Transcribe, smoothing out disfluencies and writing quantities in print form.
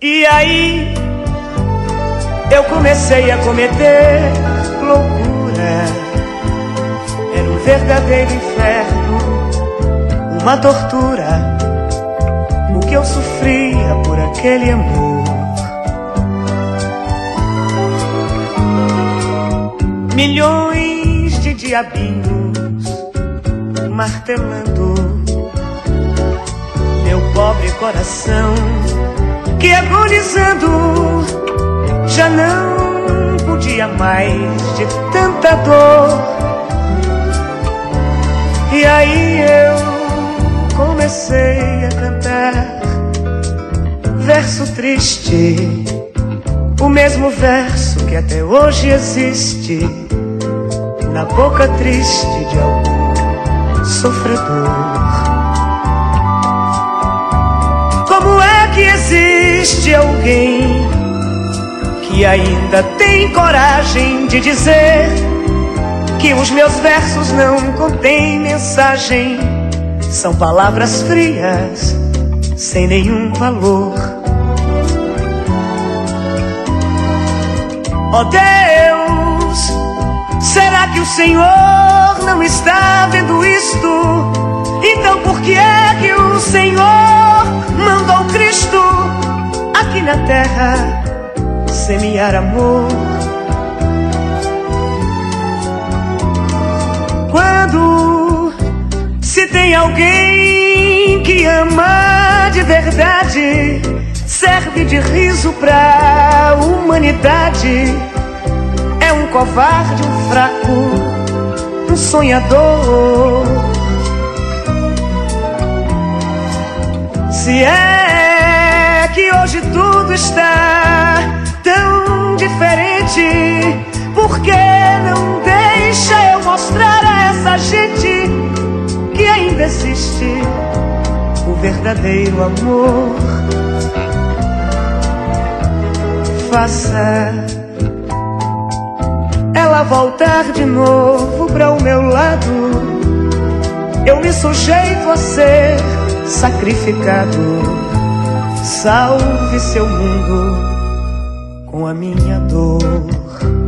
E aí eu comecei a cometer loucura. Era um verdadeiro inferno, uma tortura, o que eu sofria por aquele amor. Milhões de diabinhos martelando meu pobre coração, que agonizando já não podia mais de tanta dor. E aí eu comecei a cantar verso triste, o mesmo verso que até hoje existe na boca triste de algum sofredor. Como é que existe alguém que ainda tem coragem de dizer que os meus versos não contêm mensagem? São palavras frias, sem nenhum valor. Oh Deus, será que o Senhor não está vendo isto? Então por que é que o Senhor mandou Cristo aqui na terra semear amor? Quando se tem alguém que ama de verdade, serve de riso pra humanidade, é um covarde, um fraco, um sonhador. Se é que hoje tudo está tão diferente, por que não deixa eu mostrar a essa gente que ainda existe o verdadeiro amor? Faça ela voltar de novo pra o meu lado, eu me sujeito a ser sacrificado. Salve seu mundo com a minha dor.